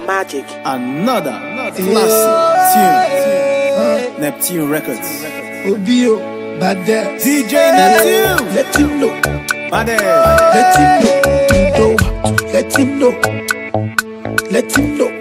Magic. Another classic tune. Neptune Records. Obio, Bad DJ Neptune. Let him know. Bad Let him know. Let him know. Let him know.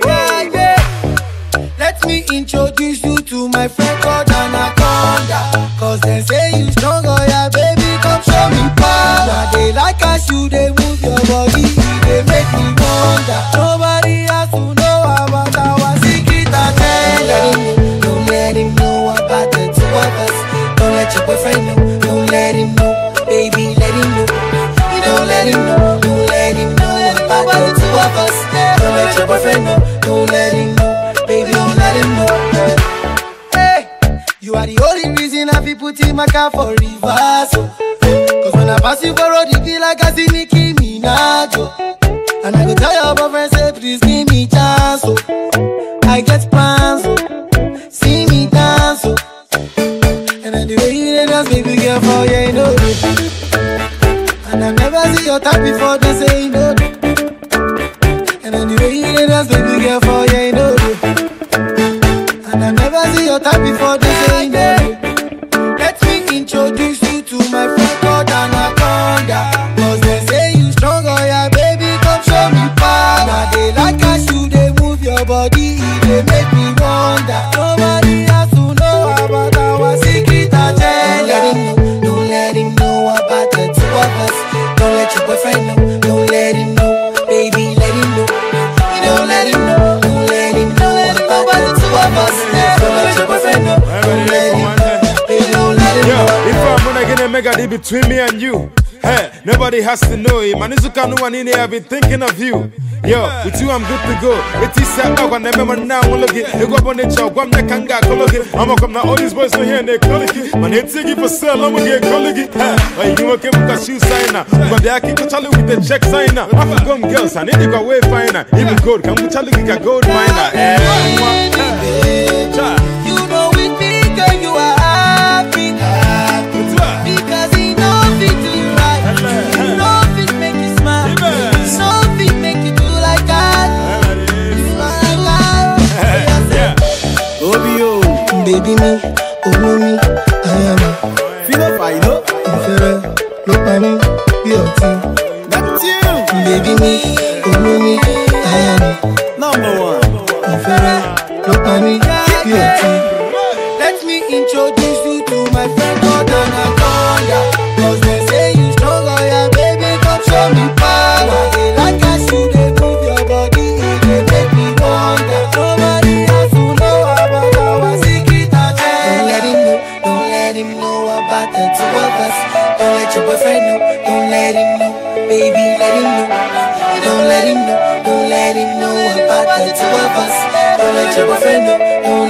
Let me introduce you to my friend called Anaconda. Cause they say you strong, oh yeah, baby, come show me power. They like us, you, they move your body, they make me wonder. Nobody has to know about our secret agenda. Don't let him know about the two of us. Don't let your boyfriend know. Don't let him know, baby, let him know. You don't let him know. Don't let him know about the two of us. Don't let your boyfriend know. Don't let him know, baby, don't let him know. Hey, you are the only reason I feel put in my car for reverse. Cause when I pass you for road, you feel like I see Nicki Minaj. And I go tell your boyfriend, say, please give me chance. I get plans, see me dance. And then the way you dance, baby girl, for you, you know. And I never see your type before, they say, you know. And then the way you dance, baby girl, for you, you know. And I never see your type before, they say, you know. Let me introduce you to my friend called Anaconda. Cause they say you strong, oh yeah, baby, come show me power. Now they like us, you, they move your body, they make me wonder. Nobody has to know about our secret agenda. Don't let him know about the two of us. Don't let your boyfriend know. Don't let him know, baby, let him know. You don't let him know. Don't let him know about the two of us. Don't let your boyfriend know. Don't let him know, baby, don't let him know. If I'm gonna get a mega deal between me and you, hey, nobody has to know it. Manizuka no one in here, I've been thinking of you. Yo, with you I'm good to go. It is set up and I remember now I'm looking. You go up on the job, I'm not kanga looking. I'm gonna come now, all these boys are here and they're calling it. Man, it's taking for sale, I'm gonna get calling it. Hey, you okay because you sign up. But they are keeping Charlie with the check sign up. I'm from girls, I need to go way finer. Even gold, come with Charlie, get gold miner. You know with me, girl, you are happy. Because he knows it to you right. He knows it make you smile. He knows it make you do like that. Obio. Baby me, oh no me, I am. Feel up, I know. Look at me, be your team. Neptune. Baby me, oh no me, I am. Number one. Look at me, be your team. Let me introduce you to my friend called Anaconda. Cause they say you strong, oh yeah, baby, come show me power. They like us, you, they move your body, they make me wonder. Nobody has to know about our secret agenda. Don't let him know about the two of us. Don't let your boyfriend know, don't let him know, baby, let him know. Don't let him know, don't let him know about the two of us. Don't let your boyfriend know, don't